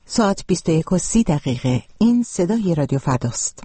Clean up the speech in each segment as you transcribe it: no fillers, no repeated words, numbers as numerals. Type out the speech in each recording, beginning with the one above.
ساعت 21:30. این صدای رادیو فرداست.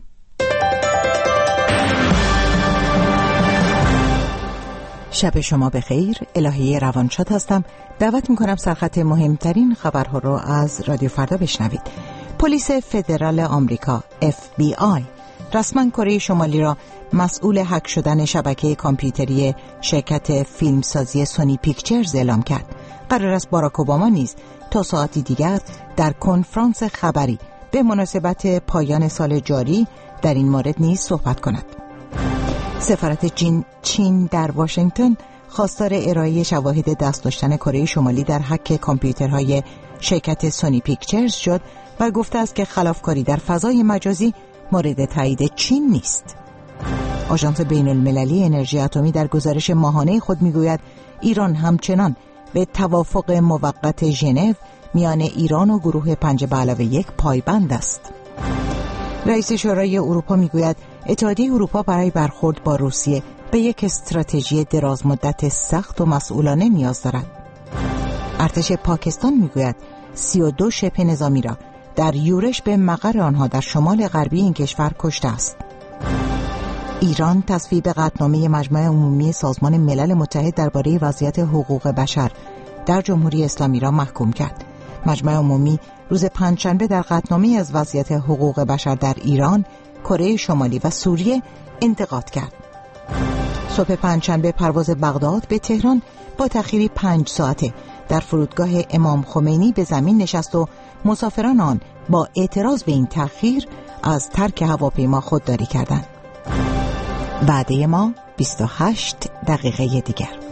شب شما بخیر. الهی روانشاد هستم. دعوت میکنم سرخط مهمترین خبرها رو از رادیو فردا بشنوید. پلیس فدرال آمریکا FBI رسما کره شمالی را مسئول هک شدن شبکه کامپیوتری شرکت فیلمسازی سونی پیکچرز اعلام کرد. قرار است باراک اوباما نیز تا ساعتی دیگر در کنفرانس خبری به مناسبت پایان سال جاری در این مورد نیز صحبت کند. سفارت چین در واشنگتن خواستار ارائه شواهد دست داشتن کره شمالی در هک کامپیوترهای شرکت سونی پیکچرز شد و گفته است که خلافکاری در فضای مجازی مورد تایید چین نیست. آژانس بین‌المللی انرژی اتمی در گزارش ماهانه خود میگوید ایران همچنان به توافق موقت ژنو میان ایران و گروه 5+1 پایبند است. رئیس شورای اروپا میگوید اتحادیه اروپا برای برخورد با روسیه به یک استراتژی درازمدت سخت و مسئولانه نیاز دارد. ارتش پاکستان میگوید 32 شبه نظامی را در یورش به مقر آنها در شمال غربی این کشور کشته است. ایران تصویب قطعنامه مجمع عمومی سازمان ملل متحد درباره وضعیت حقوق بشر در جمهوری اسلامی را محکوم کرد. مجمع عمومی روز پنجشنبه در قطعنامه از وضعیت حقوق بشر در ایران، کره شمالی و سوریه انتقاد کرد. صبح پنجشنبه پرواز بغداد به تهران با تأخیری 5 ساعته در فرودگاه امام خمینی به زمین نشست و مسافران آن با اعتراض به این تأخیر از ترک هواپیما خودداری کردند. وعده ما 28 دقیقه دیگر.